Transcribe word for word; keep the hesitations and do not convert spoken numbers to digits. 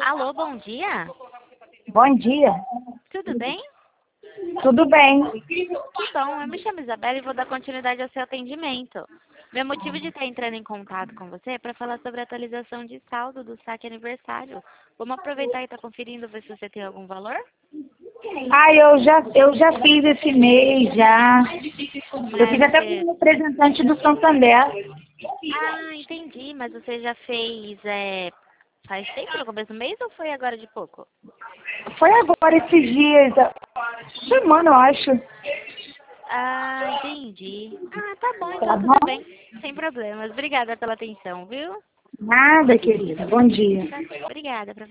Alô, bom dia. Bom dia. Tudo bem? Tudo bem? Que bom, eu me chamo Isabela e vou dar continuidade ao seu atendimento. Meu motivo de estar entrando em contato com você é para falar sobre a atualização de saldo do saque aniversário. Vamos aproveitar e estar conferindo, ver se você tem algum valor? Ah, eu já, eu já fiz esse mês, já. Eu fiz Mas até você... com o representante do Santander. Ah, entendi, mas você já fez é, faz tempo, no começo do mês, ou foi agora de pouco? Foi agora esses dias, semana, eu acho. Ah, entendi. Ah, tá bom, Tá então tudo bom? bem. Sem problemas. Obrigada pela atenção, viu? Nada, querida. Bom dia. Obrigada. Pra